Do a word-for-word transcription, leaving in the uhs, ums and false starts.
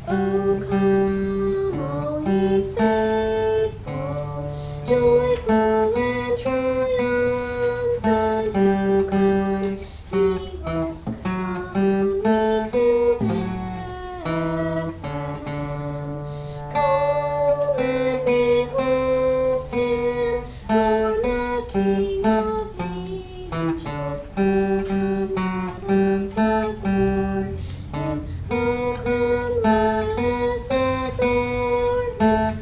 Oh, come, all ye faithful, joyful and triumphant to God. He will come ye to Bethlehem. Come and behold him, born the King of angels. Come, let us adore him. Oh, come, let us adore him.